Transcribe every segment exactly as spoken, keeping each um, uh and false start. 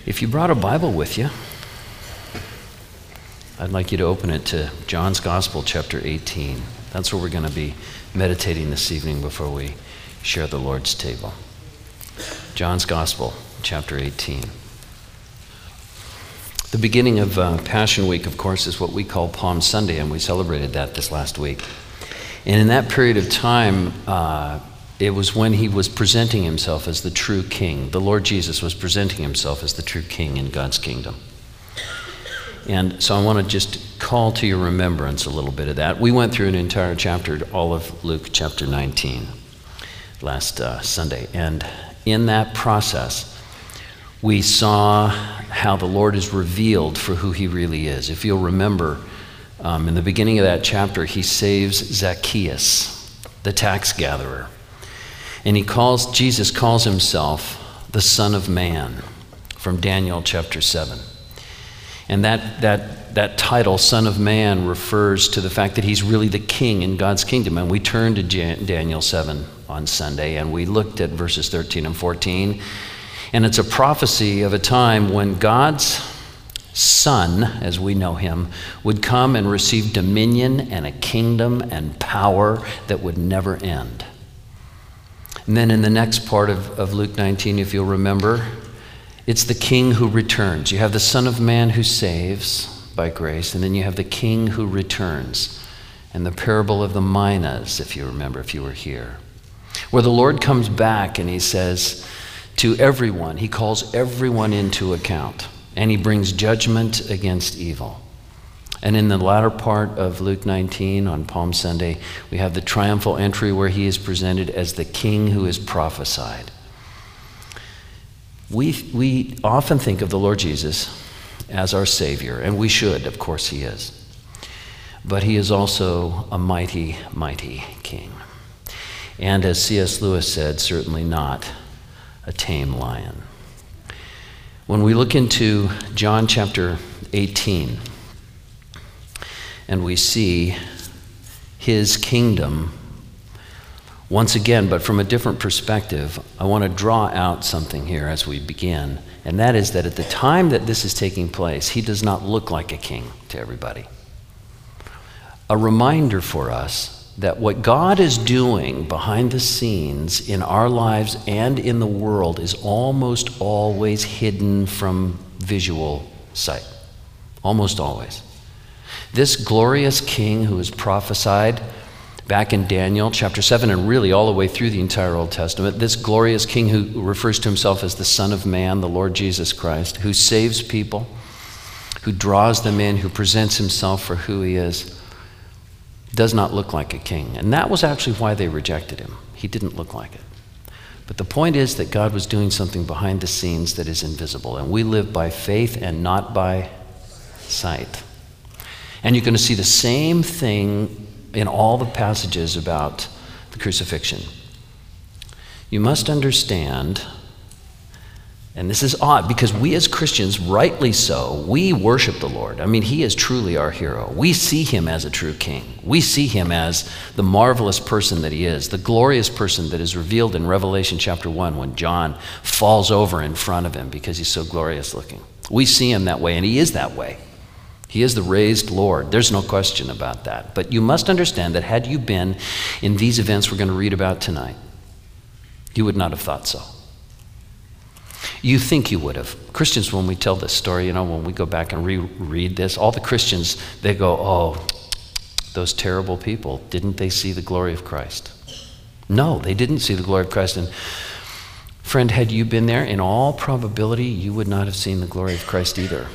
If you brought a Bible with you, I'd like you to open it to John's Gospel, chapter eighteen. That's where we're going to be meditating this evening before we share the Lord's table. John's Gospel, chapter eighteen. The beginning of uh, Passion Week, of course, is what we call Palm Sunday, and we celebrated that this last week. And in that period of time, uh, it was when he was presenting himself as the true king. The Lord Jesus was presenting himself as the true king in God's kingdom. And so I want to just call to your remembrance a little bit of that. We went through an entire chapter, all of Luke chapter nineteen, last uh, Sunday. And in that process, we saw how the Lord is revealed for who he really is. If you'll remember, um, in the beginning of that chapter, he saves Zacchaeus, the tax gatherer. And he calls, Jesus calls himself the Son of Man from Daniel chapter seven. And that, that, that title, Son of Man, refers to the fact that he's really the king in God's kingdom. And we turned to Jan- Daniel seven on Sunday, and we looked at verses thirteen and fourteen. And it's a prophecy of a time when God's Son, as we know him, would come and receive dominion and a kingdom and power that would never end. And then in the next part of, of Luke nineteen, if you'll remember, it's the king who returns. You have the Son of Man who saves by grace, and then you have the king who returns. And the parable of the minas, if you remember, if you were here, where the Lord comes back and he says to everyone, he calls everyone into account, and he brings judgment against evil. And in the latter part of Luke nineteen on Palm Sunday, we have the triumphal entry where he is presented as the king who is prophesied. We, we often think of the Lord Jesus as our Savior, and we should, of course he is. But he is also a mighty, mighty king. And as C S Lewis said, certainly not a tame lion. When we look into John chapter eighteen, and we see his kingdom once again, but from a different perspective, I want to draw out something here as we begin, and that is that at the time that this is taking place, he does not look like a king to everybody. A reminder for us that what God is doing behind the scenes in our lives and in the world is almost always hidden from visual sight. Almost always. This glorious king who is prophesied back in Daniel chapter seven, and really all the way through the entire Old Testament, this glorious king who refers to himself as the Son of Man, the Lord Jesus Christ, who saves people, who draws them in, who presents himself for who he is, does not look like a king. And that was actually why they rejected him. He didn't look like it. But the point is that God was doing something behind the scenes that is invisible, and we live by faith and not by sight. And you're going to see the same thing in all the passages about the crucifixion. You must understand, and this is odd because we as Christians, rightly so, we worship the Lord. I mean, he is truly our hero. We see him as a true king. We see him as the marvelous person that he is, the glorious person that is revealed in Revelation chapter one when John falls over in front of him because he's so glorious looking. We see him that way, and he is that way. He is the raised Lord. There's no question about that. But you must understand that had you been in these events we're going to read about tonight, you would not have thought so. You think you would have. Christians, when we tell this story, you know, when we go back and reread this, all the Christians, they go, oh, those terrible people, didn't they see the glory of Christ? No, they didn't see the glory of Christ. And friend, had you been there, in all probability, you would not have seen the glory of Christ either.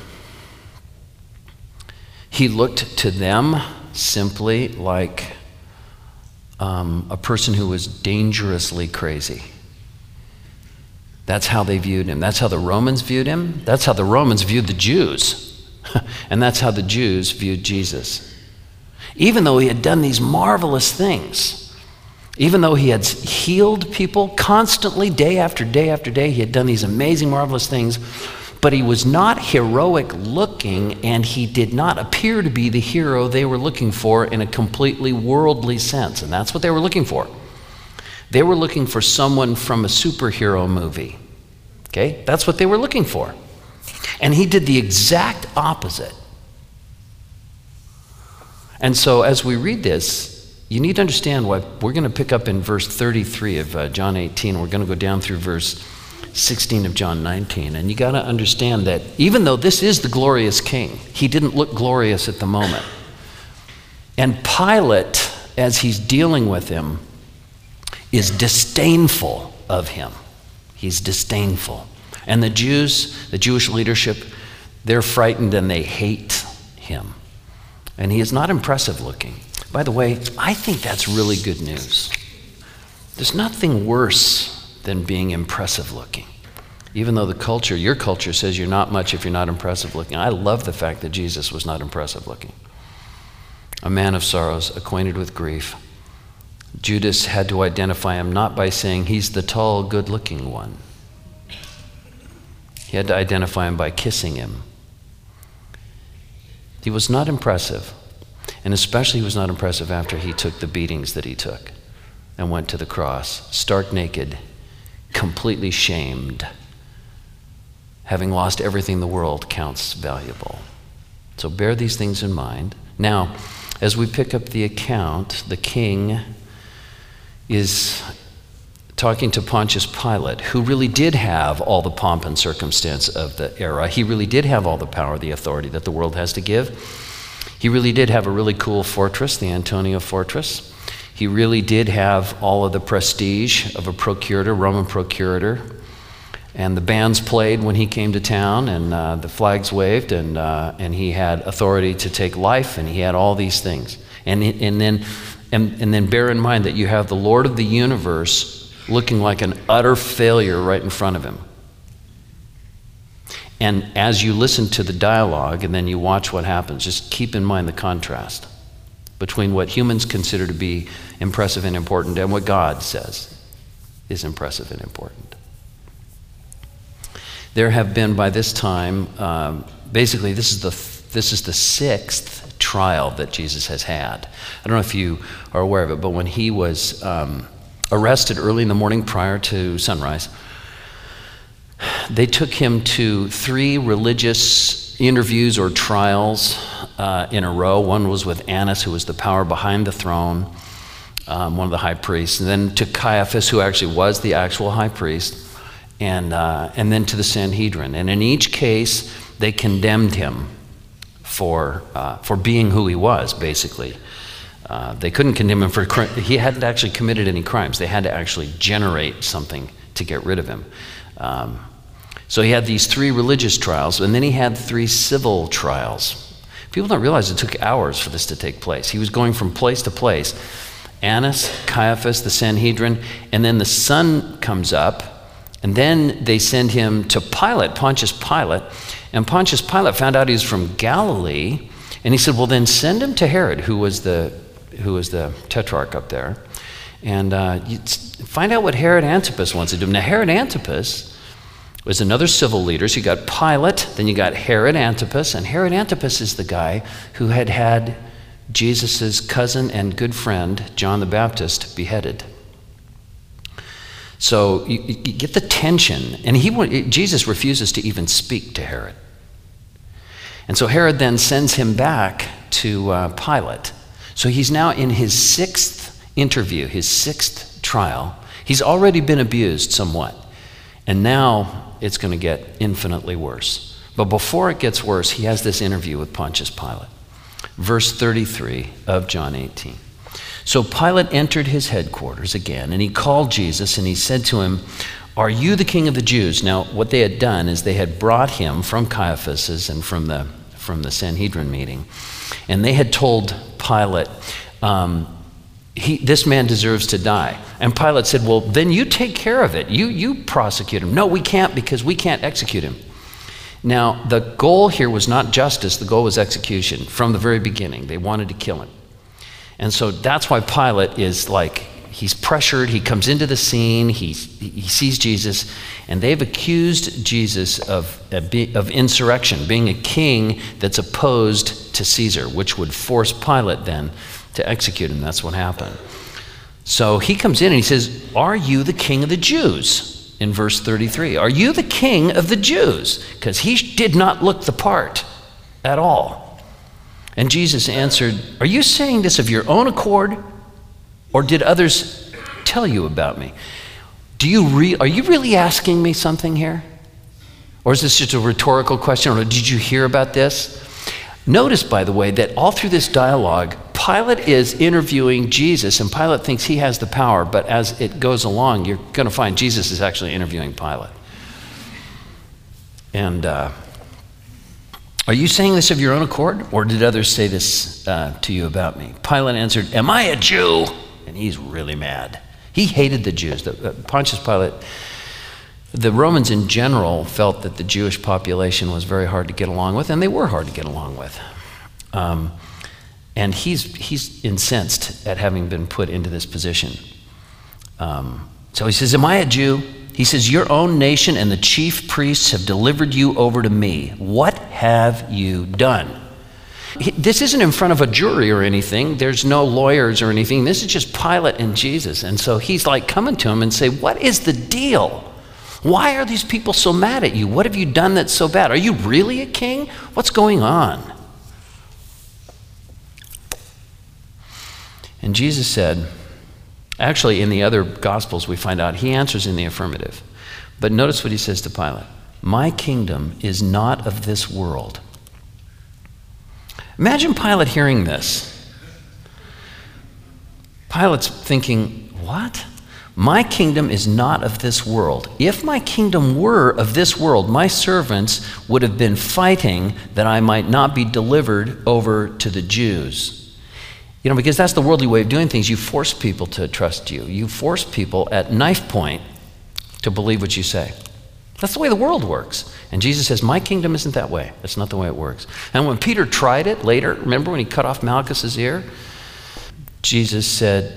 He looked to them simply like um, a person who was dangerously crazy. That's how they viewed him. That's how the Romans viewed him. That's how the Romans viewed the Jews. And that's how the Jews viewed Jesus. Even though he had done these marvelous things, even though he had healed people constantly, day after day after day, he had done these amazing, marvelous things, but he was not heroic looking, and he did not appear to be the hero they were looking for in a completely worldly sense. And that's what they were looking for. They were looking for someone from a superhero movie. Okay? That's what they were looking for. And he did the exact opposite. And so as we read this, you need to understand what we're going to pick up in verse thirty-three of uh, John eighteen. We're going to go down through verse sixteen of John nineteen. And you got to understand that even though this is the glorious king, he didn't look glorious at the moment. And Pilate, as he's dealing with him, is disdainful of him. He's disdainful. And the Jews, the Jewish leadership, they're frightened and they hate him. And he is not impressive looking. By the way, I think that's really good news. There's nothing worse than being impressive looking. Even though the culture, your culture says you're not much if you're not impressive looking. I love the fact that Jesus was not impressive looking. A man of sorrows, acquainted with grief. Judas had to identify him not by saying he's the tall, good-looking one. He had to identify him by kissing him. He was not impressive, and especially he was not impressive after he took the beatings that he took and went to the cross, stark naked, completely shamed, having lost everything the world counts valuable. So bear these things in mind. Now, as we pick up the account, the king is talking to Pontius Pilate, who really did have all the pomp and circumstance of the era. He really did have all the power, the authority that the world has to give. He really did have a really cool fortress, the Antonia Fortress. He really did have all of the prestige of a procurator, Roman procurator. And the bands played when he came to town, and uh, the flags waved, and uh, and he had authority to take life, and he had all these things. And and then and, and then bear in mind that you have the Lord of the universe looking like an utter failure right in front of him. And as you listen to the dialogue and then you watch what happens, just keep in mind the contrast between what humans consider to be impressive and important and what God says is impressive and important. There have been by this time, um, basically this is the this is the sixth trial that Jesus has had. I don't know if you are aware of it, but when he was um, arrested early in the morning prior to sunrise, they took him to three religious interviews or trials uh, in a row. One was with Annas, who was the power behind the throne, um, one of the high priests, and then to Caiaphas, who actually was the actual high priest, and uh, and then to the Sanhedrin. And in each case, they condemned him for uh, for being who he was, basically. Uh, they couldn't condemn him for, he hadn't actually committed any crimes. They had to actually generate something to get rid of him. Um, so he had these three religious trials, and then he had three civil trials. People don't realize it took hours for this to take place. He was going from place to place. Annas, Caiaphas, the Sanhedrin, and then the sun comes up, and then they send him to Pilate, Pontius Pilate, and Pontius Pilate found out he was from Galilee, and he said, well, then send him to Herod, who was the who was the tetrarch up there, and uh, you find out what Herod Antipas wants to do. Now, Herod Antipas was another civil leader. So you got Pilate, then you got Herod Antipas, and Herod Antipas is the guy who had had Jesus' cousin and good friend, John the Baptist, beheaded. So you, you get the tension, and he Jesus refuses to even speak to Herod. And so Herod then sends him back to uh, Pilate. So he's now in his sixth interview, his sixth trial. He's already been abused somewhat. And now it's going to get infinitely worse. But before it gets worse, he has this interview with Pontius Pilate. Verse thirty-three of John eighteen. So Pilate entered his headquarters again, and he called Jesus, and he said to him, are you the king of the Jews? Now, what they had done is they had brought him from Caiaphas's and from the, from the Sanhedrin meeting, and they had told Pilate, um, he, this man deserves to die. And Pilate said, well, then you take care of it. You, you prosecute him. No, we can't, because we can't execute him. Now, the goal here was not justice. The goal was execution from the very beginning. They wanted to kill him. And so that's why Pilate is like, he's pressured. He comes into the scene. He, he sees Jesus. And they've accused Jesus of, of insurrection, being a king that's opposed to Caesar, which would force Pilate then to execute him. That's what happened. So he comes in and he says, are you the king of the Jews? in verse thirty-three. Are you the king of the Jews? Because he did not look the part at all. And Jesus answered, are you saying this of your own accord, or did others tell you about me? Do you re- are you really asking me something here? Or is this just a rhetorical question? Or did you hear about this? Notice, by the way, that all through this dialogue, Pilate is interviewing Jesus, and Pilate thinks he has the power, but as it goes along, you're going to find Jesus is actually interviewing Pilate. And uh, are you saying this of your own accord, or did others say this uh, to you about me? Pilate answered, am I a Jew? And he's really mad. He hated the Jews. The, uh, Pontius Pilate, the Romans in general felt that the Jewish population was very hard to get along with, and they were hard to get along with. Um, and he's he's incensed at having been put into this position. Um, so he says, am I a Jew? He says, your own nation and the chief priests have delivered you over to me. What have you done? He, this isn't in front of a jury or anything. There's no lawyers or anything. This is just Pilate and Jesus. And so he's like coming to him and say, what is the deal? Why are these people so mad at you? What have you done that's so bad? Are you really a king? What's going on? And Jesus said, actually in the other Gospels we find out he answers in the affirmative. But notice what he says to Pilate. My kingdom is not of this world. Imagine Pilate hearing this. Pilate's thinking, what? My kingdom is not of this world. If my kingdom were of this world, my servants would have been fighting that I might not be delivered over to the Jews. You know, because that's the worldly way of doing things. You force people to trust you. You force people at knife point to believe what you say. That's the way the world works. And Jesus says, my kingdom isn't that way. That's not the way it works. And when Peter tried it later, remember when he cut off Malchus's ear? Jesus said,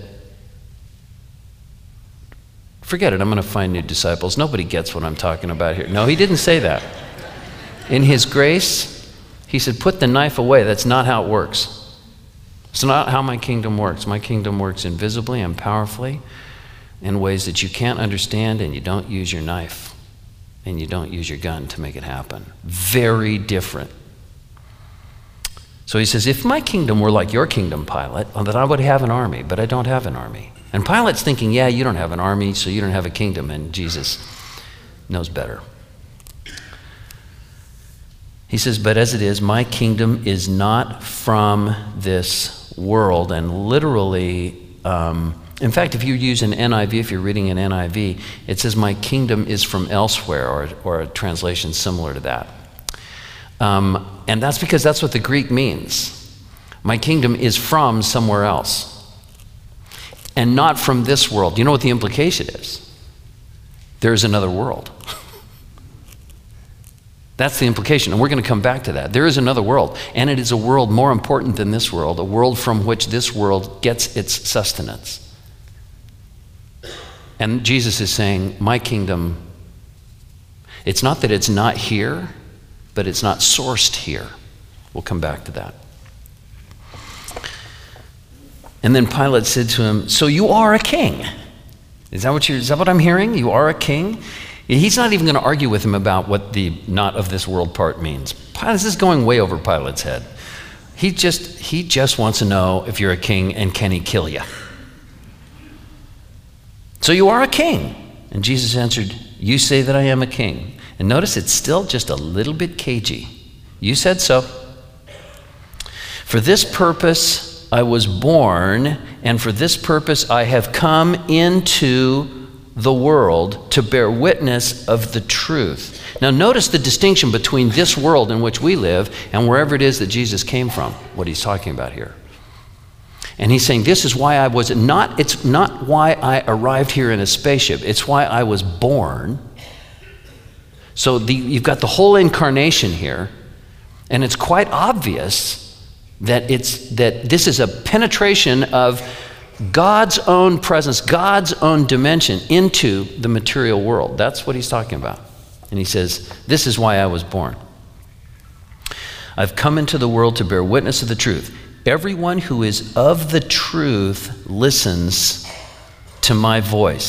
forget it, I'm going to find new disciples. Nobody gets what I'm talking about here. No, he didn't say that. In his grace, he said, put the knife away. That's not how it works. It's not how my kingdom works. My kingdom works invisibly and powerfully in ways that you can't understand, and you don't use your knife and you don't use your gun to make it happen. Very different. So he says, if my kingdom were like your kingdom, Pilate, well, then I would have an army, but I don't have an army. And Pilate's thinking, yeah, you don't have an army, so you don't have a kingdom, and Jesus knows better. He says, but as it is, my kingdom is not from this world. And literally, um, in fact, if you use an N I V, if you're reading an N I V, it says, my kingdom is from elsewhere, or, or a translation similar to that. Um, and that's because that's what the Greek means. My kingdom is from somewhere else, and not from this world. You know what the implication is? There is another world. That's the implication, and we're going to come back to that. There is another world, and it is a world more important than this world, a world from which this world gets its sustenance. And Jesus is saying, my kingdom, it's not that it's not here, but it's not sourced here. We'll come back to that. And then Pilate said to him, so you are a king. Is that what you're, is that what I'm hearing? You are a king? He's not even going to argue with him about what the not of this world part means. Pilate, this is going way over Pilate's head. He just, he just wants to know if you're a king and can he kill you. So you are a king. And Jesus answered, you say that I am a king. And notice it's still just a little bit cagey. You said so. For this purpose I was born, and for this purpose I have come into the world to bear witness of the truth. Now notice the distinction between this world in which we live and wherever it is that Jesus came from, what he's talking about here. And he's saying, this is why I was not, it's not why I arrived here in a spaceship, it's why I was born. So the, you've got the whole incarnation here, and it's quite obvious that it's that this is a penetration of God's own presence, God's own dimension into the material world. That's what he's talking about. And he says, this is why I was born. I've come into the world to bear witness of the truth. Everyone who is of the truth listens to my voice.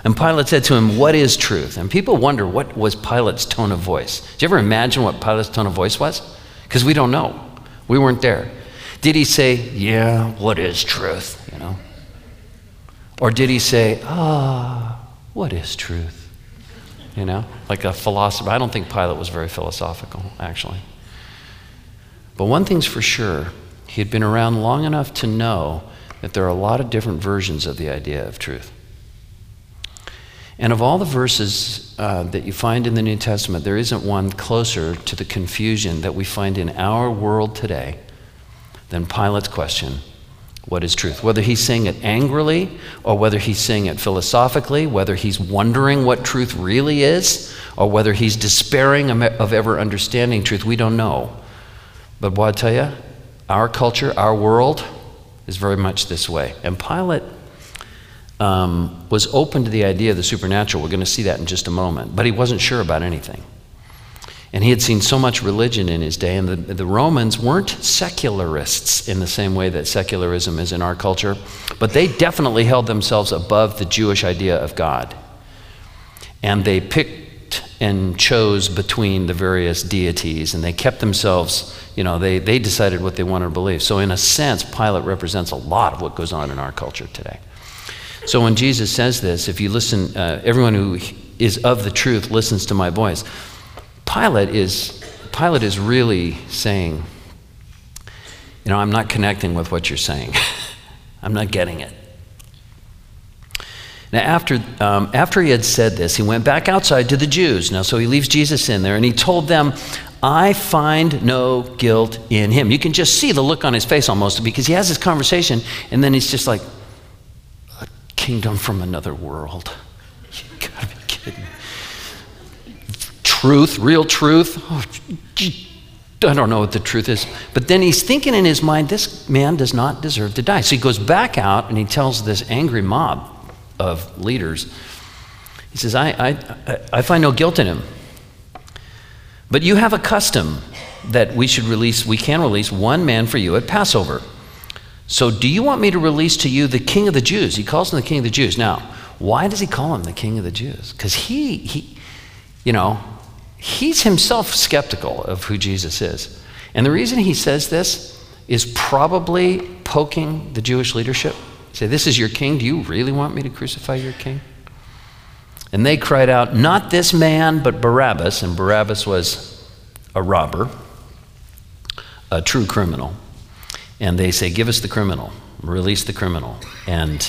And Pilate said to him, what is truth? And people wonder, what was Pilate's tone of voice? Did you ever imagine what Pilate's tone of voice was? Because we don't know. We weren't there. Did he say, yeah, what is truth? You know? Or did he say, ah, oh, what is truth? You know, like a philosopher. I don't think Pilate was very philosophical, actually. But one thing's for sure, he had been around long enough to know that there are a lot of different versions of the idea of truth. And of all the verses uh, that you find in the New Testament, there isn't one closer to the confusion that we find in our world today than Pilate's question, what is truth? Whether he's saying it angrily, or whether he's saying it philosophically, whether he's wondering what truth really is, or whether he's despairing of ever understanding truth, we don't know. But boy, I tell you, our culture, our world is very much this way. And Pilate Um, was open to the idea of the supernatural. We're going to see that in just a moment. But he wasn't sure about anything. And he had seen so much religion in his day, and the, the Romans weren't secularists in the same way that secularism is in our culture, but they definitely held themselves above the Jewish idea of God. And they picked and chose between the various deities, and they kept themselves, you know, they, they decided what they wanted to believe. So in a sense, Pilate represents a lot of what goes on in our culture today. So when Jesus says this, if you listen, uh, everyone who is of the truth listens to my voice. Pilate is, Pilate is really saying, you know, I'm not connecting with what you're saying. I'm not getting it. Now after, um, after he had said this, he went back outside to the Jews. Now so he leaves Jesus in there and he told them, I find no guilt in him. You can just see the look on his face almost, because he has this conversation and then he's just like, kingdom from another world. You gotta be kidding. Truth, real truth. Oh, I don't know what the truth is. But then he's thinking in his mind, this man does not deserve to die. So he goes back out and he tells this angry mob of leaders, he says, I, I, I find no guilt in him. But you have a custom that we should release, we can release one man for you at Passover. So do you want me to release to you the King of the Jews? He calls him the King of the Jews. Now, why does he call him the King of the Jews? Because he, he, you know, he's himself skeptical of who Jesus is. And the reason he says this is probably poking the Jewish leadership. Say, this is your king. Do you really want me to crucify your king? And they cried out, not this man, but Barabbas. And Barabbas was a robber, a true criminal. And they say, give us the criminal, release the criminal, and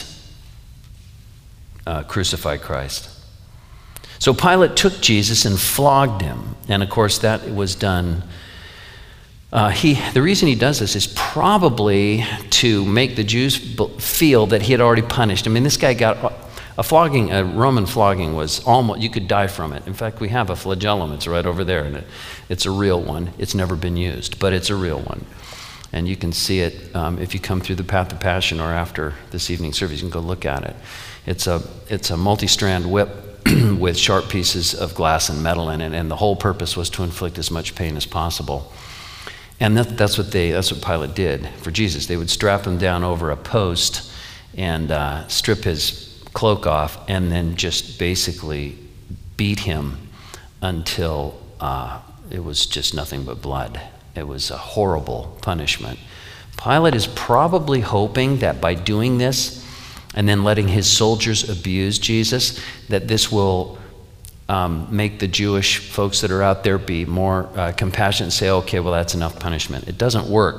uh, crucify Christ. So Pilate took Jesus and flogged him. And of course, that was done. Uh, he, the reason he does this is probably to make the Jews feel that he had already punished. I mean, this guy got a flogging, a Roman flogging was almost, you could die from it. In fact, we have a flagellum. It's right over there, and it, it's a real one. It's never been used, but it's a real one. And you can see it um, if you come through the Path of Passion or after this evening service. You can go look at it. It's a, it's a multi-strand whip with sharp pieces of glass and metal in it, and the whole purpose was to inflict as much pain as possible. And that, that's what they, that's what Pilate did for Jesus. They would strap him down over a post and uh, strip his cloak off, and then just basically beat him until uh, it was just nothing but blood. It was a horrible punishment. Pilate is probably hoping that by doing this and then letting his soldiers abuse Jesus, that this will um, make the Jewish folks that are out there be more uh, compassionate and say, okay, well, that's enough punishment. It doesn't work.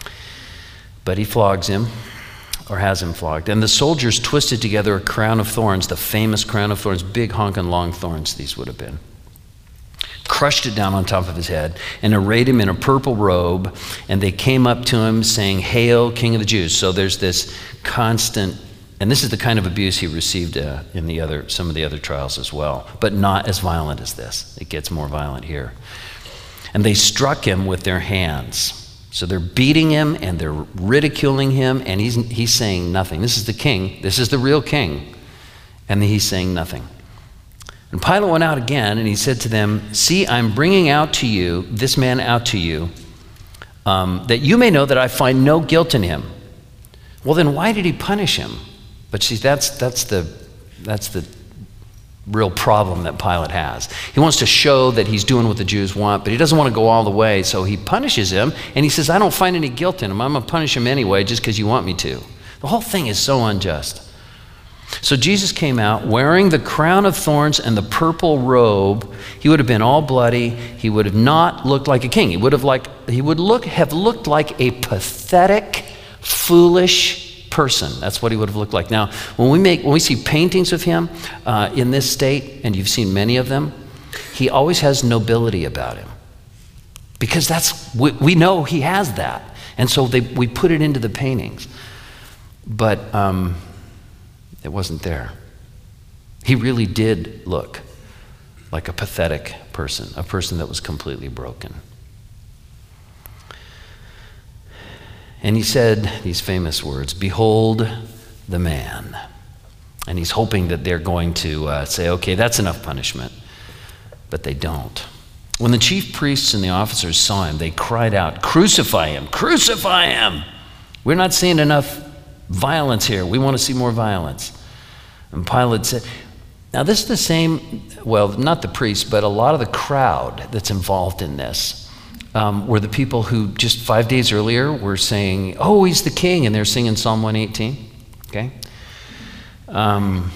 But he flogs him, or has him flogged. And the soldiers twisted together a crown of thorns, the famous crown of thorns, big honking long thorns these would have been. Crushed it down on top of his head and arrayed him in a purple robe, and they came up to him saying, "Hail, King of the Jews." So there's this constant, and this is the kind of abuse he received uh, in the other, some of the other trials as well, but not as violent as this. It gets more violent here. And they struck him with their hands. So they're beating him and they're ridiculing him, and he's, he's saying nothing. This is the king. This is the real king. And he's saying nothing. And Pilate went out again, and he said to them, "See, I'm bringing out to you, this man out to you, um, that you may know that I find no guilt in him." Well, then why did he punish him? But see, that's, that's, the, that's the real problem that Pilate has. He wants to show that he's doing what the Jews want, but he doesn't want to go all the way, so he punishes him, and he says, I don't find any guilt in him. I'm going to punish him anyway just because you want me to. The whole thing is so unjust. So Jesus came out wearing the crown of thorns and the purple robe. He would have been all bloody. He would have not looked like a king. He would have like he would look have looked like a pathetic, foolish person. That's what he would have looked like. Now, when we make when we see paintings of him uh, in this state, and you've seen many of them, he always has nobility about him, because that's we, we know he has that, and so they, we put it into the paintings. But um, it wasn't there. He really did look like a pathetic person, a person that was completely broken. And he said these famous words, "Behold the man." And he's hoping that they're going to uh, say, okay, that's enough punishment. But they don't. When the chief priests and the officers saw him, they cried out, "Crucify him! Crucify him! We're not seeing enough violence here. We want to see more violence." And Pilate said, now this is the same, well, not the priests, but a lot of the crowd that's involved in this um, were the people who just five days earlier were saying, oh, he's the king, and they're singing Psalm one eighteen, okay? Um,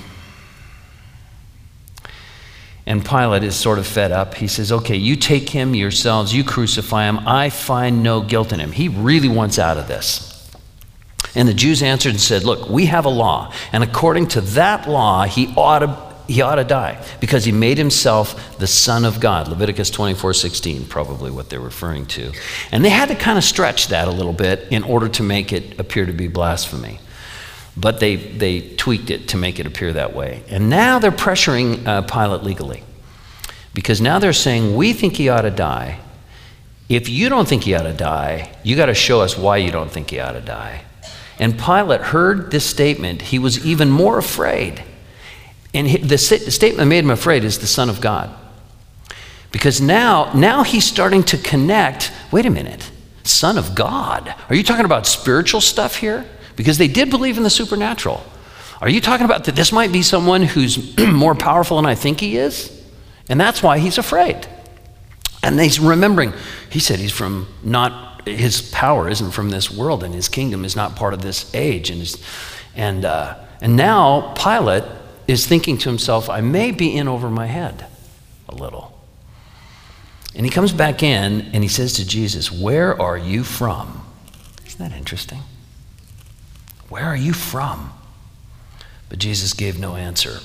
and Pilate is sort of fed up. He says, okay, you take him yourselves, you crucify him. I find no guilt in him. He really wants out of this. And the Jews answered and said, look, we have a law, and according to that law, he ought to, he ought to die, because he made himself the Son of God. Leviticus twenty-four sixteen, probably what they're referring to. And they had to kind of stretch that a little bit in order to make it appear to be blasphemy. But they, they tweaked it to make it appear that way. And now they're pressuring uh, Pilate legally, because now they're saying, we think he ought to die. If you don't think he ought to die, you got to show us why you don't think he ought to die. And Pilate heard this statement. He was even more afraid. And he, the, the statement that made him afraid is the Son of God. Because now, now he's starting to connect, wait a minute, Son of God. Are you talking about spiritual stuff here? Because they did believe in the supernatural. Are you talking about that this might be someone who's more powerful than I think he is? And that's why he's afraid. And he's remembering, he said he's from not, his power isn't from this world, and his kingdom is not part of this age. And, his, and, uh, and now Pilate is thinking to himself, I may be in over my head a little. And he comes back in and he says to Jesus, where are you from? Isn't that interesting? Where are you from? But Jesus gave no answer.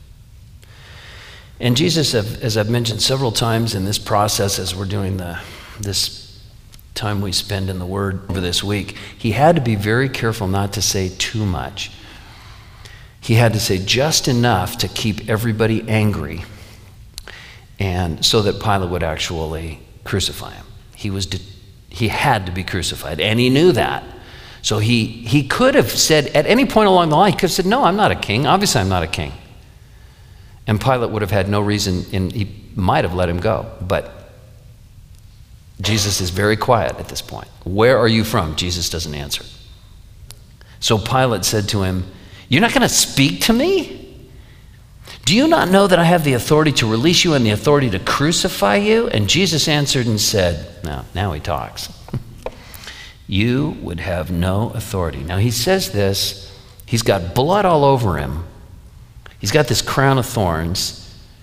And Jesus, as I've mentioned several times in this process, as we're doing the, this time we spend in the Word over this week, he had to be very careful not to say too much. He had to say just enough to keep everybody angry, and so that Pilate would actually crucify him. He was de- he had to be crucified, and he knew that. So he he could have said at any point along the line, he could have said, no, I'm not a king. Obviously, I'm not a king. And Pilate would have had no reason, and he might have let him go. But Jesus is very quiet at this point. Where are you from? Jesus doesn't answer. So Pilate said to him, you're not going to speak to me? Do you not know that I have the authority to release you and the authority to crucify you? And Jesus answered and said, now, now he talks. You would have no authority. Now he says this, he's got blood all over him. He's got this crown of thorns.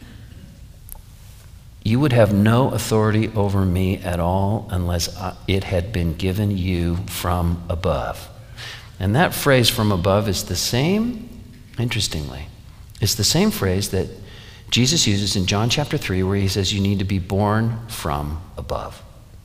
You would have no authority over me at all unless it had been given you from above. And that phrase from above is the same, interestingly, it's the same phrase that Jesus uses in John chapter three, where he says you need to be born from above.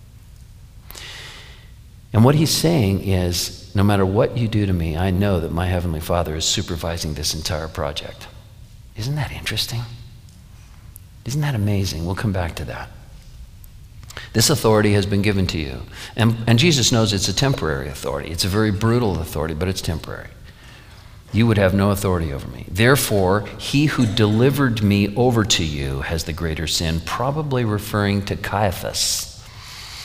And what he's saying is, no matter what you do to me, I know that my Heavenly Father is supervising this entire project. Isn't that interesting? Isn't that amazing? We'll come back to that. This authority has been given to you. And, and Jesus knows it's a temporary authority. It's a very brutal authority, but it's temporary. You would have no authority over me. Therefore, he who delivered me over to you has the greater sin, probably referring to Caiaphas.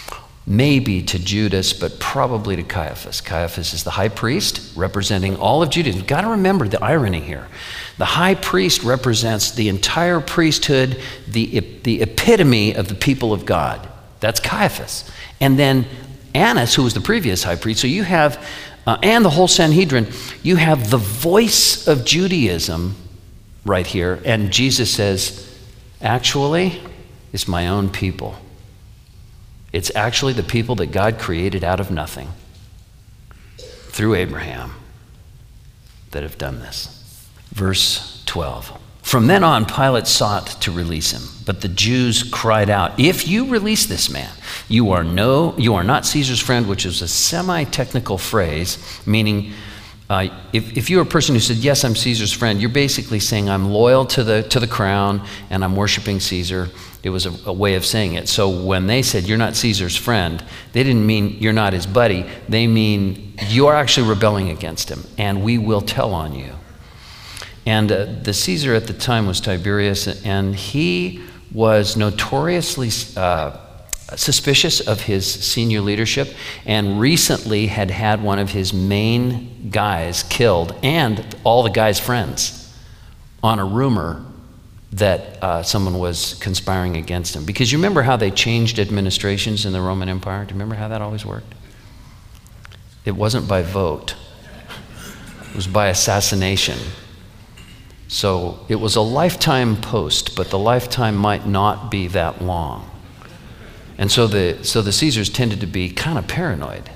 maybe to Judas, but probably to Caiaphas. Caiaphas is the high priest representing all of Judaism. You've got to remember the irony here. The high priest represents the entire priesthood, the, the epitome of the people of God. That's Caiaphas. And then Annas, who was the previous high priest, so you have, uh, and the whole Sanhedrin, you have the voice of Judaism right here. And Jesus says, actually, it's my own people. It's actually the people that God created out of nothing through Abraham that have done this. Verse twelve. From then on, Pilate sought to release him, but the Jews cried out, "If you release this man, you are no, you are not Caesar's friend," which is a semi-technical phrase, meaning uh, if, if you're a person who said, "Yes, I'm Caesar's friend," you're basically saying, "I'm loyal to the to the crown and I'm worshiping Caesar." It was a, a way of saying it. So when they said, "You're not Caesar's friend," they didn't mean you're not his buddy. They mean you are actually rebelling against him, and we will tell on you. And uh, the Caesar at the time was Tiberius, and he was notoriously uh, suspicious of his senior leadership, and recently had had one of his main guys killed, and all the guy's friends, on a rumor that uh, someone was conspiring against him. Because you remember how they changed administrations in the Roman Empire? Do you remember how that always worked? It wasn't by vote. It was by assassination. So it was a lifetime post, but the lifetime might not be that long. And so the, so the Caesars tended to be kind of paranoid.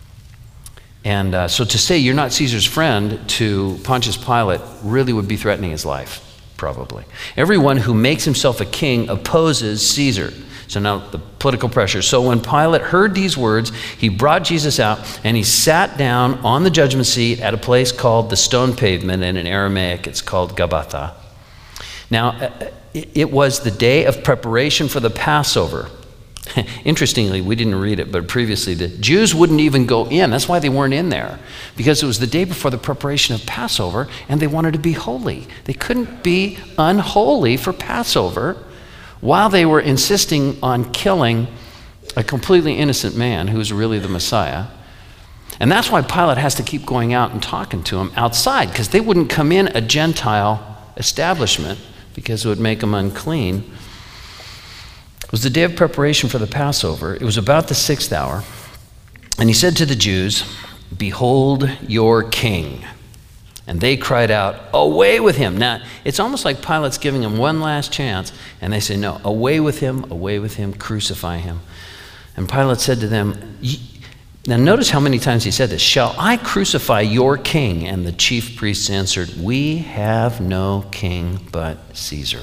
And uh, so to say you're not Caesar's friend to Pontius Pilate really would be threatening his life. Probably. Everyone who makes himself a king opposes Caesar. So now the political pressure. So when Pilate heard these words, he brought Jesus out and he sat down on the judgment seat at a place called the Stone Pavement, and in Aramaic it's called Gabbatha. Now, it was the day of preparation for the Passover. Interestingly, we didn't read it, but previously the Jews wouldn't even go in. That's why they weren't in there, because it was the day before the preparation of Passover, and they wanted to be holy. They couldn't be unholy for Passover while they were insisting on killing a completely innocent man who was really the Messiah. And that's why Pilate has to keep going out and talking to him outside, because they wouldn't come in a Gentile establishment because it would make them unclean. It was the day of preparation for the Passover. It was about the sixth hour. And he said to the Jews, "Behold your king." And they cried out, "Away with him." Now, it's almost like Pilate's giving him one last chance. And they say, "No, away with him, away with him, crucify him." And Pilate said to them, now notice how many times he said this, "Shall I crucify your king?" And the chief priests answered, "We have no king but Caesar."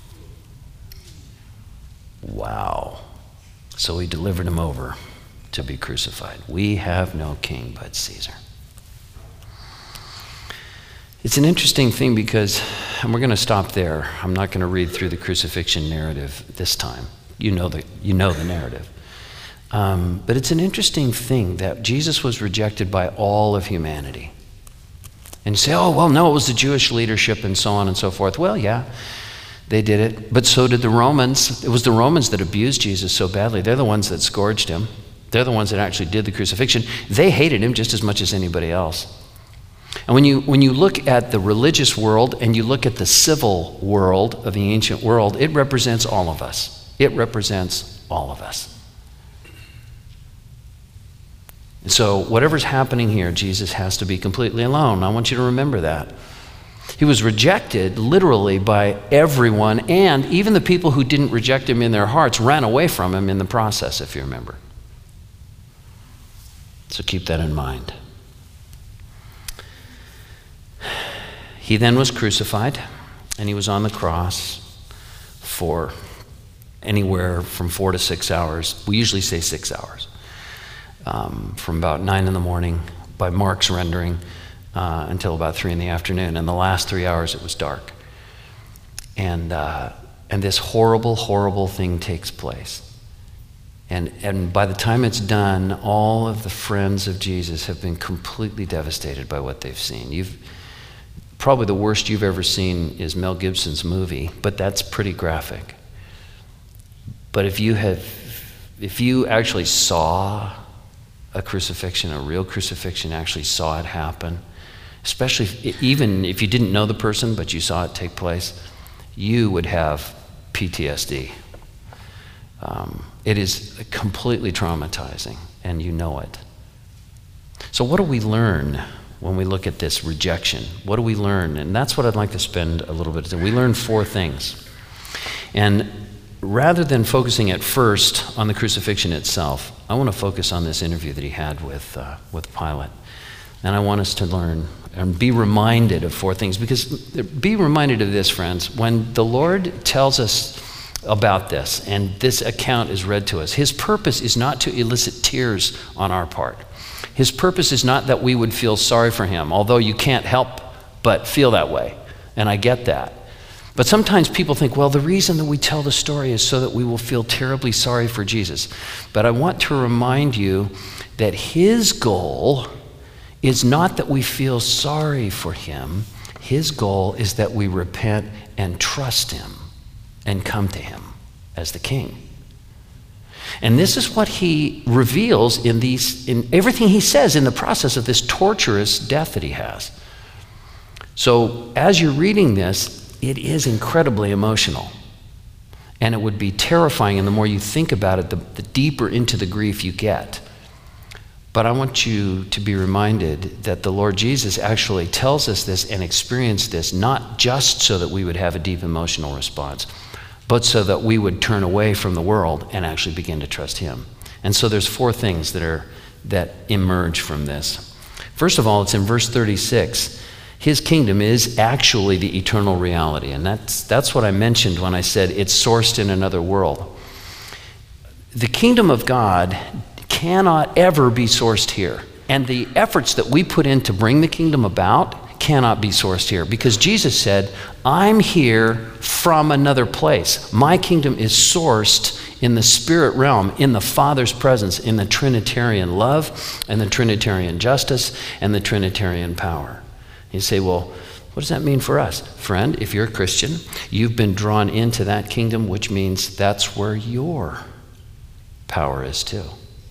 Wow. So he delivered him over to be crucified. We have no king but Caesar. It's an interesting thing because, and we're going to stop there. I'm not going to read through the crucifixion narrative this time. You know the, you know the narrative. Um, but it's an interesting thing that Jesus was rejected by all of humanity. And you say, "Oh, well, no, it was the Jewish leadership and so on and so forth." Well, yeah. They did it, but so did the Romans. It was the Romans that abused Jesus so badly. They're the ones that scourged him. They're the ones that actually did the crucifixion. They hated him just as much as anybody else. And when you, when you look at the religious world and you look at the civil world of the ancient world, it represents all of us. It represents all of us. And so whatever's happening here, Jesus has to be completely alone. I want you to remember that. He was rejected literally by everyone, and even the people who didn't reject him in their hearts ran away from him in the process, if you remember. So keep that in mind. He then was crucified, and he was on the cross for anywhere from four to six hours. We usually say six hours. Um, from about nine in the morning, by Mark's rendering, Uh, until about three in the afternoon. And the last three hours it was dark. And uh, and this horrible, horrible thing takes place. And, and by the time it's done, all of the friends of Jesus have been completely devastated by what they've seen. You've probably the worst you've ever seen is Mel Gibson's movie, but that's pretty graphic. But if you have if you actually saw a crucifixion, a real crucifixion, actually saw it happen, especially if, even if you didn't know the person, but you saw it take place, you would have P T S D. Um, it is completely traumatizing, and you know it. So what do we learn when we look at this rejection? What do we learn? And that's what I'd like to spend a little bit of time. We learn four things. And rather than focusing at first on the crucifixion itself, I want to focus on this interview that he had with, uh, with Pilate. And I want us to learn and be reminded of four things. Because be reminded of this, friends. When the Lord tells us about this, and this account is read to us, his purpose is not to elicit tears on our part. His purpose is not that we would feel sorry for him, although you can't help but feel that way. And I get that. But sometimes people think, well, the reason that we tell the story is so that we will feel terribly sorry for Jesus. But I want to remind you that his goal is not that we feel sorry for him. His goal is that we repent and trust him and come to him as the king. And this is what he reveals in these, in everything he says in the process of this torturous death that he has. So as you're reading this, it is incredibly emotional. And it would be terrifying, and the more you think about it, the, the deeper into the grief you get. But I want you to be reminded that the Lord Jesus actually tells us this and experienced this, not just so that we would have a deep emotional response, but so that we would turn away from the world and actually begin to trust him. And so there's four things that are that emerge from this. First of all, it's in verse thirty-six. His kingdom is actually the eternal reality. And that's, that's what I mentioned when I said it's sourced in another world. The kingdom of God cannot ever be sourced here. And the efforts that we put in to bring the kingdom about cannot be sourced here. Because Jesus said, I'm here from another place. My kingdom is sourced in the spirit realm, in the Father's presence, in the Trinitarian love and the Trinitarian justice and the Trinitarian power. You say, well, what does that mean for us? Friend, if you're a Christian, you've been drawn into that kingdom, which means that's where your power is too.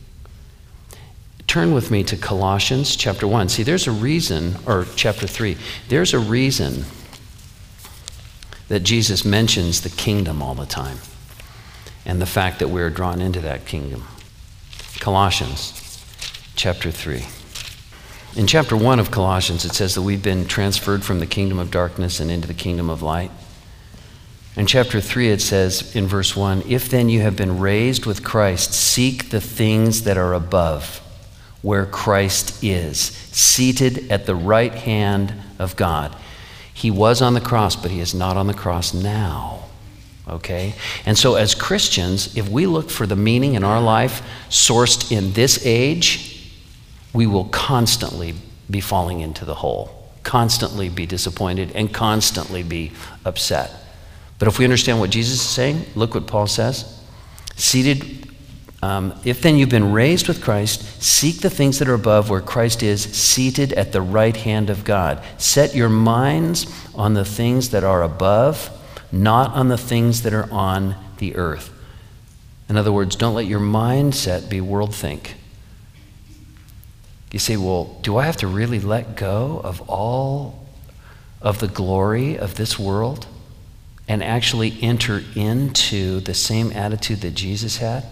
Turn with me to Colossians chapter one. See, there's a reason, or chapter three, there's a reason that Jesus mentions the kingdom all the time and the fact that we're drawn into that kingdom. Colossians chapter three. In chapter one of Colossians, it says that we've been transferred from the kingdom of darkness and into the kingdom of light. In chapter three, it says in verse one, if then you have been raised with Christ, seek the things that are above, where Christ is, seated at the right hand of God. He was on the cross, but he is not on the cross now. Okay? And so as Christians, if we look for the meaning in our life sourced in this age, we will constantly be falling into the hole, constantly be disappointed, and constantly be upset. But if we understand what Jesus is saying, look what Paul says. Seated, um, if then you've been raised with Christ, seek the things that are above where Christ is, seated at the right hand of God. Set your minds on the things that are above, not on the things that are on the earth. In other words, don't let your mindset be worldthink. You say, well, do I have to really let go of all of the glory of this world and actually enter into the same attitude that Jesus had?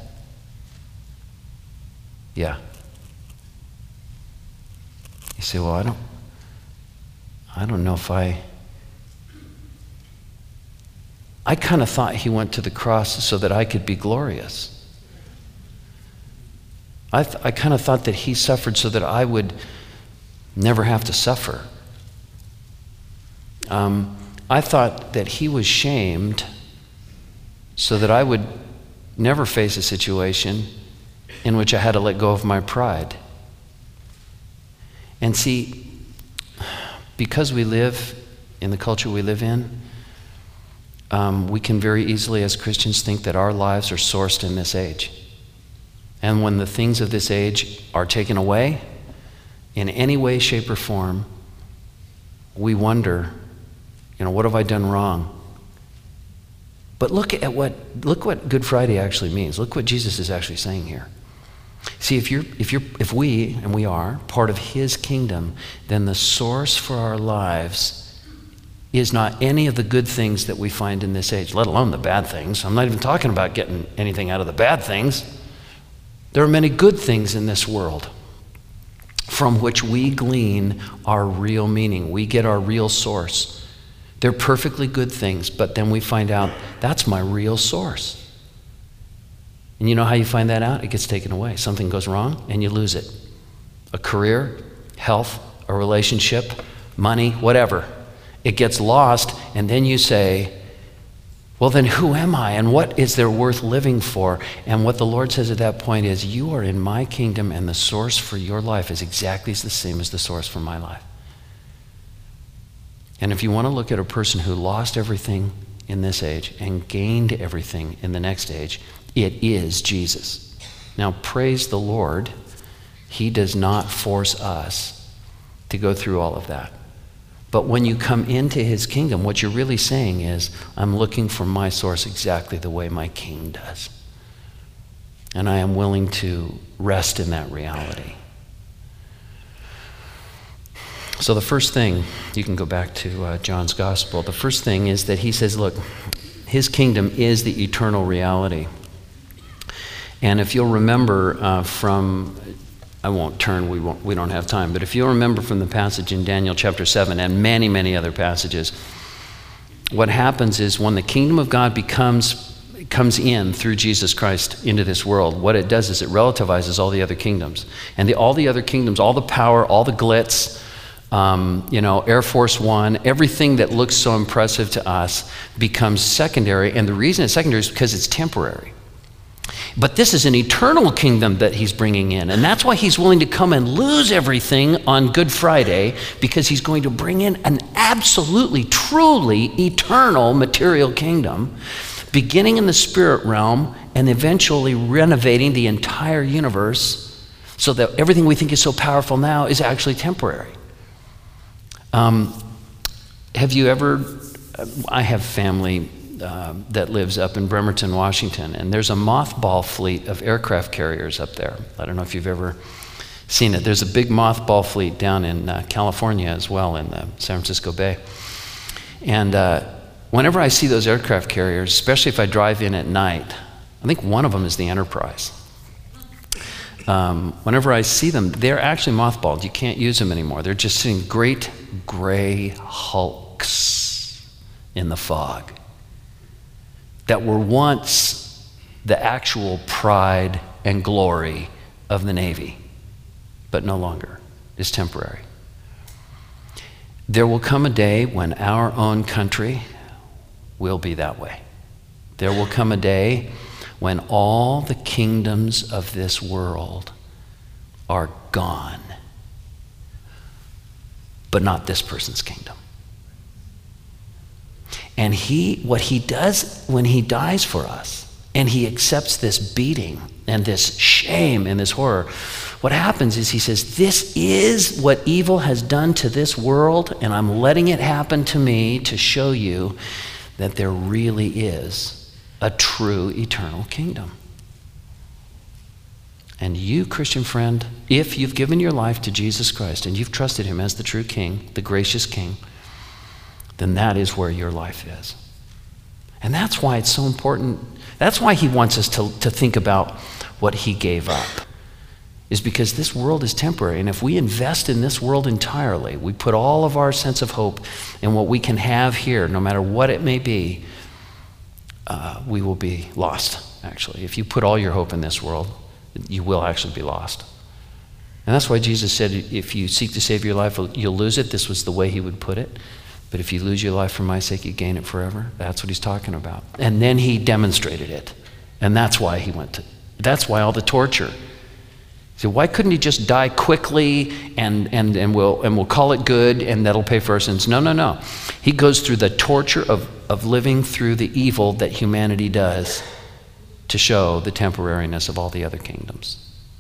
Yeah. You say, well, I don't, I don't know if I, I kind of thought he went to the cross so that I could be glorious. I, th- I kind of thought that he suffered so that I would never have to suffer. Um, I thought that he was shamed so that I would never face a situation in which I had to let go of my pride. And see, because we live in the culture we live in, um, we can very easily as Christians think that our lives are sourced in this age. And when the things of this age are taken away, in any way, shape, or form, we wonder, you know, what have I done wrong? But look at what, look what Good Friday actually means. Look what Jesus is actually saying here. See, if you're, if you're, if we, and we are, part of his kingdom, then the source for our lives is not any of the good things that we find in this age, let alone the bad things. I'm not even talking about getting anything out of the bad things. There are many good things in this world from which we glean our real meaning. We get our real source. They're perfectly good things, but then we find out that's my real source. And you know how you find that out? It gets taken away. Something goes wrong and you lose it. A career, health, a relationship, money, whatever. It gets lost, and then you say, well, then who am I, and what is there worth living for? And what the Lord says at that point is, you are in my kingdom, and the source for your life is exactly the same as the source for my life. And if you want to look at a person who lost everything in this age and gained everything in the next age, it is Jesus. Now, praise the Lord, he does not force us to go through all of that. But when you come into his kingdom, what you're really saying is, I'm looking for my source exactly the way my king does. And I am willing to rest in that reality. So the first thing, you can go back to uh, John's gospel. The first thing is that he says, look, his kingdom is the eternal reality. And if you'll remember uh, from... I won't turn, we, won't, we don't have time, but if you'll remember from the passage in Daniel chapter seven and many, many other passages, what happens is when the kingdom of God becomes, comes in through Jesus Christ into this world, what it does is it relativizes all the other kingdoms. And the, all the other kingdoms, all the power, all the glitz, um, you know, Air Force One, everything that looks so impressive to us becomes secondary. And the reason it's secondary is because it's temporary. But this is an eternal kingdom that he's bringing in. And that's why he's willing to come and lose everything on Good Friday, because he's going to bring in an absolutely, truly eternal material kingdom, beginning in the spirit realm and eventually renovating the entire universe so that everything we think is so powerful now is actually temporary. Um, have you ever, I have family Uh, that lives up in Bremerton, Washington, and there's a mothball fleet of aircraft carriers up there. I don't know if you've ever seen it. There's a big mothball fleet down in uh, California as well, in the San Francisco Bay. And uh, whenever I see those aircraft carriers, especially if I drive in at night, I think one of them is the Enterprise. Um, whenever I see them, they're actually mothballed. You can't use them anymore. They're just sitting great gray hulks in the fog that were once the actual pride and glory of the Navy, but no longer. It's temporary. There will come a day when our own country will be that way. There will come a day when all the kingdoms of this world are gone, but not this person's kingdom. And he, what he does when he dies for us, and he accepts this beating and this shame and this horror, what happens is he says, this is what evil has done to this world, and I'm letting it happen to me to show you that there really is a true eternal kingdom. And you, Christian friend, if you've given your life to Jesus Christ and you've trusted him as the true king, the gracious king, then that is where your life is. And that's why it's so important. That's why he wants us to, to think about what he gave up, is because this world is temporary. And if we invest in this world entirely, we put all of our sense of hope in what we can have here, no matter what it may be, uh, we will be lost, actually. If you put all your hope in this world, you will actually be lost. And that's why Jesus said, if you seek to save your life, you'll lose it. This was the way he would put it. But if you lose your life for my sake, you gain it forever. That's what he's talking about. And then he demonstrated it. And that's why he went to, that's why all the torture. So why couldn't he just die quickly and, and, and, we'll, and we'll call it good and that'll pay for our sins? No, no, no. He goes through the torture of, of living through the evil that humanity does to show the temporariness of all the other kingdoms.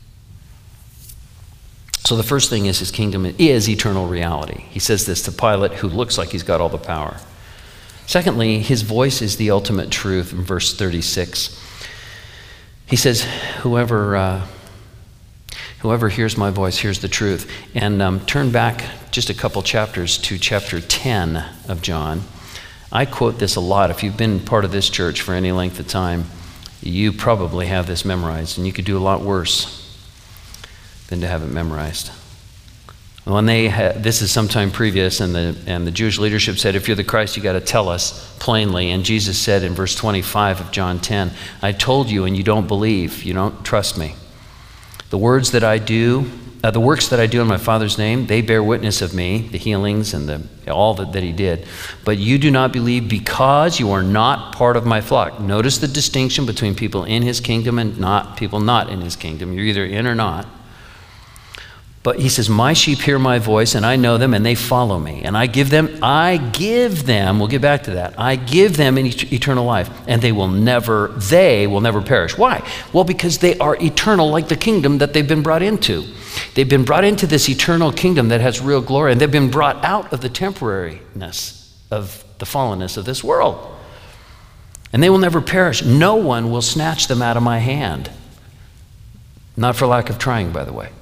So the first thing is his kingdom is eternal reality. He says this to Pilate, who looks like he's got all the power. Secondly, his voice is the ultimate truth in verse thirty-six. He says, whoever, uh, whoever hears my voice hears the truth. And um, turn back just a couple chapters to chapter ten of John. I quote this a lot. If you've been part of this church for any length of time, you probably have this memorized, and you could do a lot worse than to have it memorized. When they had, this is sometime previous, and the and the Jewish leadership said, if you're the Christ, you got to tell us plainly. And Jesus said in verse twenty-five of John ten, I told you and you don't believe, you don't trust me. The words that I do, uh, the works that I do in my Father's name, they bear witness of me, the healings and the all that, that he did. But you do not believe because you are not part of my flock. Notice the distinction between people in his kingdom and not people not in his kingdom. You're either in or not. But he says, my sheep hear my voice, and I know them, and they follow me. And I give them, I give them, we'll get back to that, I give them an et- eternal life, and they will never, they will never perish. Why? Well, because they are eternal like the kingdom that they've been brought into. They've been brought into this eternal kingdom that has real glory, and they've been brought out of the temporariness of the fallenness of this world. And they will never perish. No one will snatch them out of my hand. Not for lack of trying, by the way.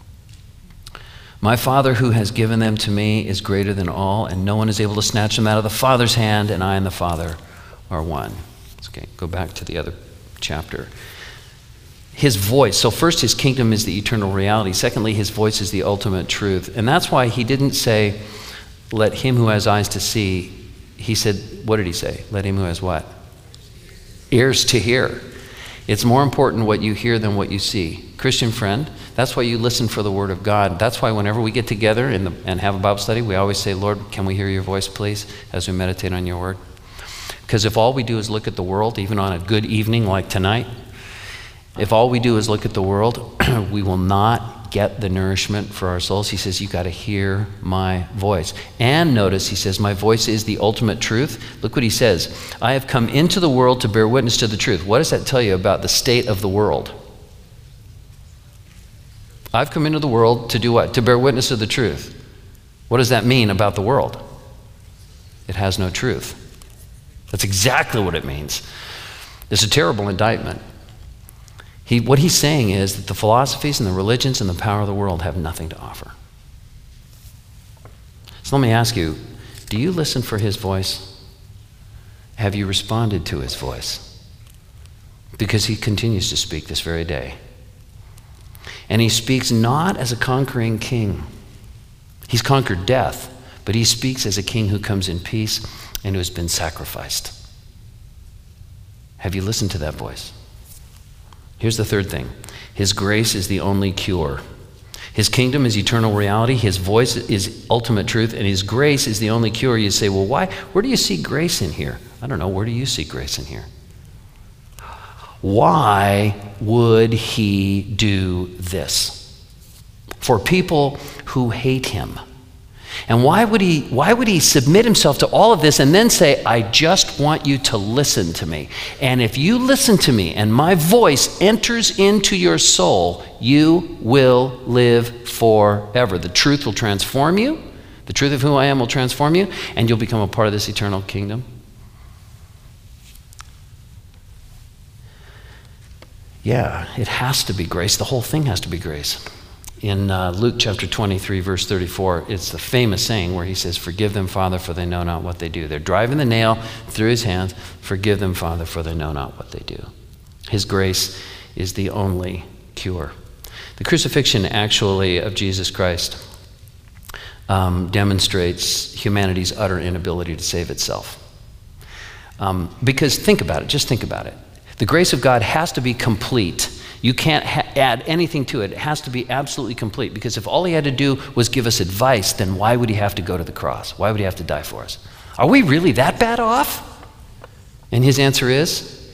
My Father who has given them to me is greater than all, and no one is able to snatch them out of the Father's hand, and I and the Father are one. Okay, go back to the other chapter. His voice. So first, his kingdom is the eternal reality. Secondly, his voice is the ultimate truth. And that's why he didn't say, let him who has eyes to see. He said, what did he say? Let him who has what? Ears to hear. It's more important what you hear than what you see. Christian friend, that's why you listen for the word of God. That's why whenever we get together in the, and have a Bible study, we always say, Lord, can we hear your voice, please, as we meditate on your word? Because if all we do is look at the world, even on a good evening like tonight, if all we do is look at the world, we will not get the nourishment for our souls. He says, you got to hear my voice. And notice, he says, my voice is the ultimate truth. Look what he says. I have come into the world to bear witness to the truth. What does that tell you about the state of the world? I've come into the world to do what? To bear witness to the truth. What does that mean about the world? It has no truth. That's exactly what it means. It's a terrible indictment. He, what he's saying is that the philosophies and the religions and the power of the world have nothing to offer. So let me ask you, do you listen for his voice? Have you responded to his voice? Because he continues to speak this very day. And he speaks not as a conquering king. He's conquered death, but he speaks as a king who comes in peace and who has been sacrificed. Have you listened to that voice? Here's the third thing. His grace is the only cure. His kingdom is eternal reality. His voice is ultimate truth. And his grace is the only cure. You say, well, why? Where do you see grace in here? I don't know. Where do you see grace in here? Why would he do this? For people who hate him. And why would he why would he submit himself to all of this and then say, I just want you to listen to me. And if you listen to me and my voice enters into your soul, you will live forever. The truth will transform you. The truth of who I am will transform you, and you'll become a part of this eternal kingdom. Yeah, it has to be grace. The whole thing has to be grace. In uh, Luke chapter twenty-three, verse thirty-four, it's the famous saying where he says, forgive them, Father, for they know not what they do. They're driving the nail through his hands. Forgive them, Father, for they know not what they do. His grace is the only cure. The crucifixion, actually, of Jesus Christ um, demonstrates humanity's utter inability to save itself. Um, because think about it, just think about it. The grace of God has to be complete. You can't ha- add anything to it. It has to be absolutely complete, because if all he had to do was give us advice, then why would he have to go to the cross? Why would he have to die for us? Are we really that bad off? And his answer is,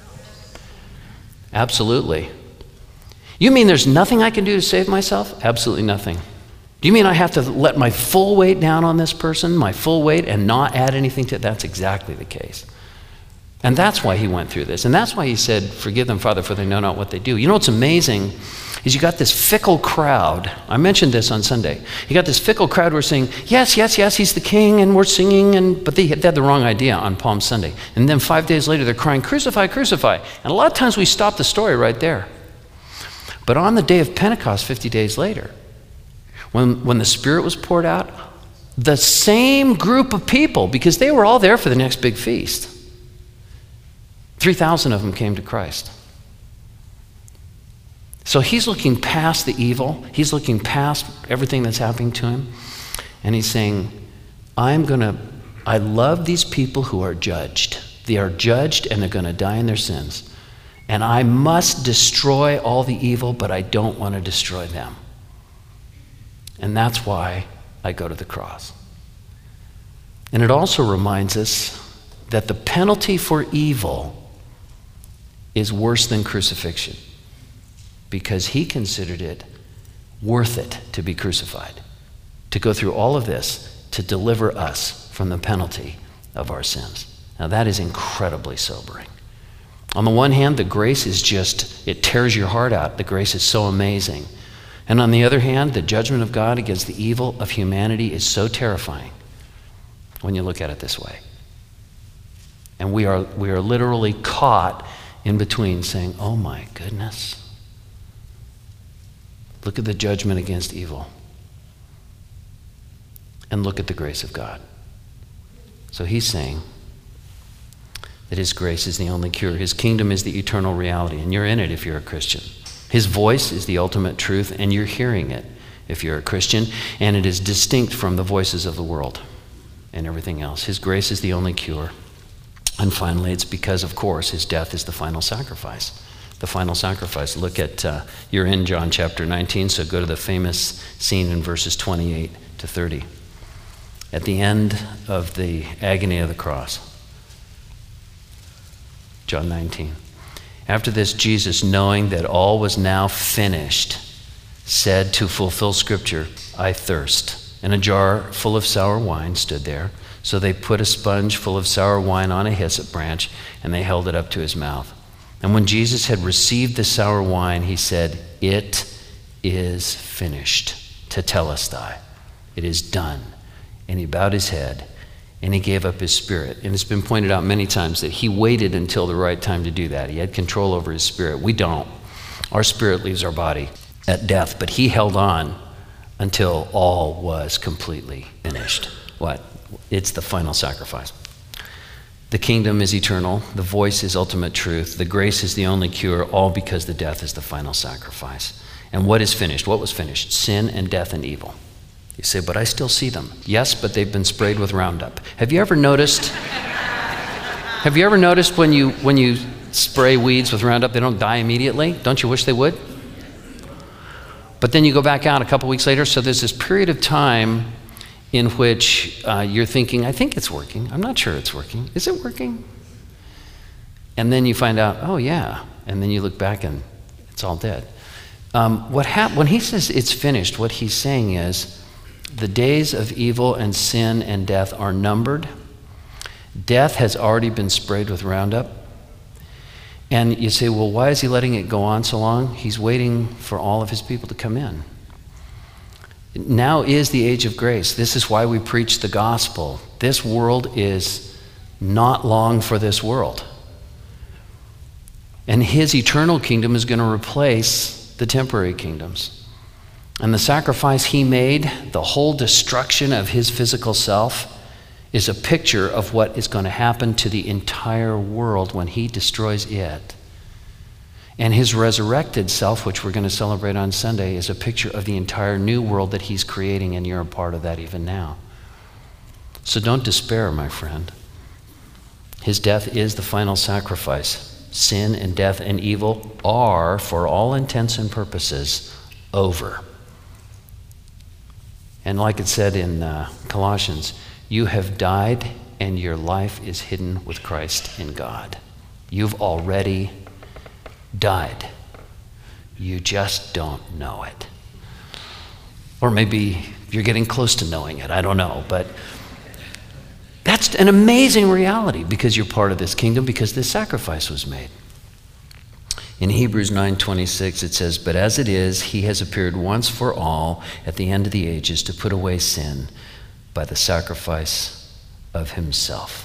absolutely. You mean there's nothing I can do to save myself? Absolutely nothing. Do you mean I have to let my full weight down on this person, my full weight, and not add anything to it? That's exactly the case. And that's why he went through this. And that's why he said, forgive them, Father, for they know not what they do. You know what's amazing is you got this fickle crowd. I mentioned this on Sunday. You got this fickle crowd who are saying, yes, yes, yes, he's the king, and we're singing, and but they had, they had the wrong idea on Palm Sunday. And then five days later, they're crying, crucify, crucify. And a lot of times we stop the story right there. But on the day of Pentecost, fifty days later, when, when the Spirit was poured out, the same group of people, because they were all there for the next big feast, three thousand of them came to Christ. So he's looking past the evil. He's looking past everything that's happening to him. And he's saying, I'm going to, I love these people who are judged. They are judged and they're going to die in their sins. And I must destroy all the evil, but I don't want to destroy them. And that's why I go to the cross. And it also reminds us that the penalty for evil is worse than crucifixion, because he considered it worth it to be crucified, to go through all of this to deliver us from the penalty of our sins. Now that is incredibly sobering. On the one hand, the grace is just, it tears your heart out. The grace is so amazing. And on the other hand, the judgment of God against the evil of humanity is so terrifying when you look at it this way. And we are, we are literally caught in between saying, oh my goodness, look at the judgment against evil. And look at the grace of God. So he's saying that his grace is the only cure. His kingdom is the eternal reality, and you're in it if you're a Christian. His voice is the ultimate truth, and you're hearing it if you're a Christian, and it is distinct from the voices of the world and everything else. His grace is the only cure. And finally, it's because, of course, his death is the final sacrifice. The final sacrifice. Look at, uh, you're in John chapter nineteen, so go to the famous scene in verses twenty-eight to thirty. At the end of the agony of the cross. John nineteen. After this, Jesus, knowing that all was now finished, said to fulfill Scripture, I thirst. And a jar full of sour wine stood there. So they put a sponge full of sour wine on a hyssop branch, and they held it up to his mouth. And when Jesus had received the sour wine, he said, it is finished. Tetelestai. It is done. And he bowed his head, and he gave up his spirit. And it's been pointed out many times that he waited until the right time to do that. He had control over his spirit. We don't. Our spirit leaves our body at death, but he held on until all was completely finished. What? It's the final sacrifice. The kingdom is eternal. The voice is ultimate truth. The grace is the only cure, all because the death is the final sacrifice. And what is finished? What was finished? Sin and death and evil. You say, but I still see them. Yes, but they've been sprayed with Roundup. Have you ever noticed? have you ever noticed when you when you spray weeds with Roundup, they don't die immediately? Don't you wish they would? But then you go back out a couple weeks later, so there's this period of time in which uh, you're thinking, I think it's working. I'm not sure it's working. Is it working? And then you find out, oh yeah. And then you look back and it's all dead. Um, what hap- when he says it's finished, what he's saying is the days of evil and sin and death are numbered. Death has already been sprayed with Roundup. And you say, well, why is he letting it go on so long? He's waiting for all of his people to come in. Now is the age of grace. This is why we preach the gospel. This world is not long for this world. And his eternal kingdom is going to replace the temporary kingdoms. And the sacrifice he made, the whole destruction of his physical self, is a picture of what is going to happen to the entire world when he destroys it. And his resurrected self, which we're going to celebrate on Sunday, is a picture of the entire new world that he's creating, and you're a part of that even now. So don't despair, my friend. His death is the final sacrifice. Sin and death and evil are, for all intents and purposes, over. And like it said in uh, Colossians, you have died and your life is hidden with Christ in God. You've already died. You just don't know it. Or maybe you're getting close to knowing it. I don't know. But that's an amazing reality because you're part of this kingdom, because this sacrifice was made. In Hebrews nine twenty-six, it says, "But as it is, he has appeared once for all at the end of the ages to put away sin by the sacrifice of himself."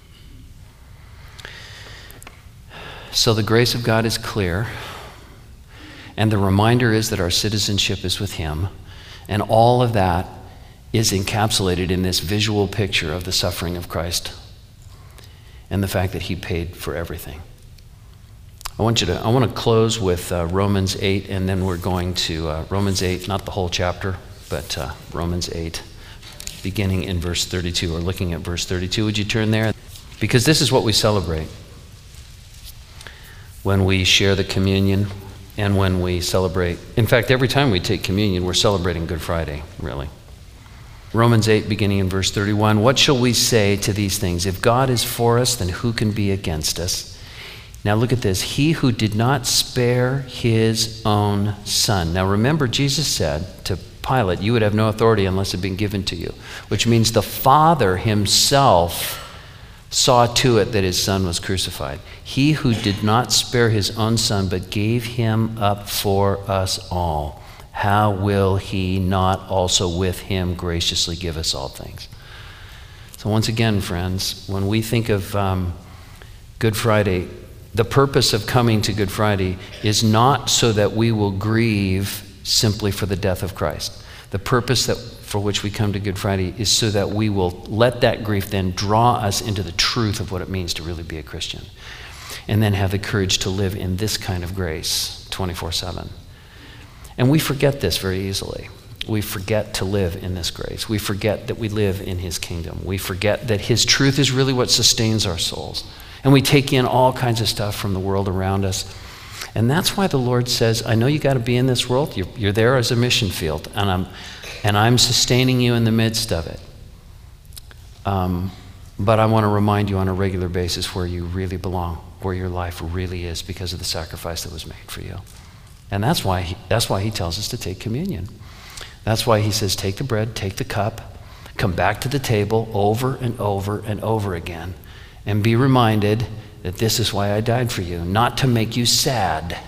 So the grace of God is clear, and the reminder is that our citizenship is with him, and all of that is encapsulated in this visual picture of the suffering of Christ and the fact that he paid for everything. I want you to, I want to close with uh, Romans eight, and then we're going to uh, Romans eight, not the whole chapter, but uh, Romans eight, beginning in verse thirty-two, or looking at verse thirty-two. Would you turn there? Because this is what we celebrate when we share the communion and when we celebrate. In fact, every time we take communion, we're celebrating Good Friday, really. Romans eight, beginning in verse thirty-one, "What shall we say to these things? If God is for us, then who can be against us?" Now look at this. "He who did not spare his own son." Now remember, Jesus said to Pilate, "You would have no authority unless it had been given to you," which means the Father himself saw to it that his son was crucified. "He who did not spare his own son, but gave him up for us all, how will he not also with him graciously give us all things?" So once again, friends, when we think of um, Good Friday, the purpose of coming to Good Friday is not so that we will grieve simply for the death of Christ. The purpose that for which we come to Good Friday is so that we will let that grief then draw us into the truth of what it means to really be a Christian, and then have the courage to live in this kind of grace twenty-four seven. And we forget this very easily. We forget to live in this grace. We forget that we live in his kingdom. We forget that his truth is really what sustains our souls. And we take in all kinds of stuff from the world around us. And that's why the Lord says, I know you got to be in this world. You're, you're there as a mission field, and I'm, and I'm sustaining you in the midst of it. Um, but I want to remind you on a regular basis where you really belong, where your life really is because of the sacrifice that was made for you. And that's why he, that's why he tells us to take communion. That's why he says, take the bread, take the cup, come back to the table over and over and over again, and be reminded that this is why I died for you, not to make you sad,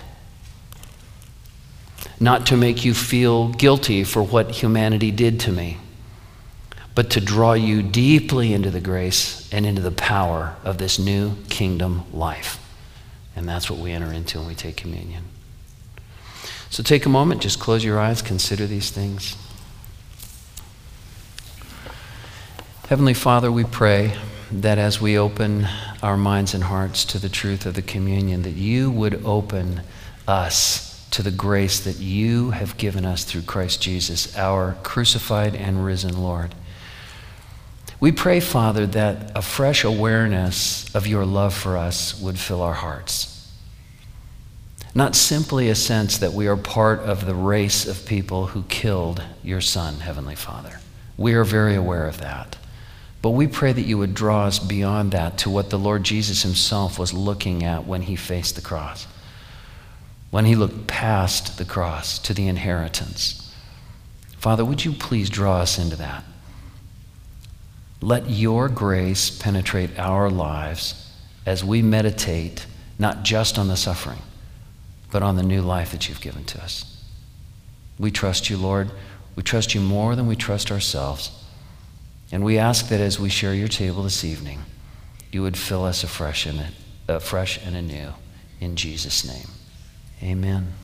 not to make you feel guilty for what humanity did to me, but to draw you deeply into the grace and into the power of this new kingdom life. And that's what we enter into when we take communion. So take a moment, just close your eyes, consider these things. Heavenly Father, we pray that as we open our minds and hearts to the truth of the communion, that you would open us to the grace that you have given us through Christ Jesus, our crucified and risen Lord. We pray, Father, that a fresh awareness of your love for us would fill our hearts. Not simply a sense that we are part of the race of people who killed your Son, Heavenly Father. We are very aware of that. But we pray that you would draw us beyond that to what the Lord Jesus himself was looking at when he faced the cross. When he looked past the cross to the inheritance. Father, would you please draw us into that? Let your grace penetrate our lives as we meditate not just on the suffering, but on the new life that you've given to us. We trust you, Lord. We trust you more than we trust ourselves. And we ask that as we share your table this evening, you would fill us afresh and, afresh and anew. In Jesus' name, amen.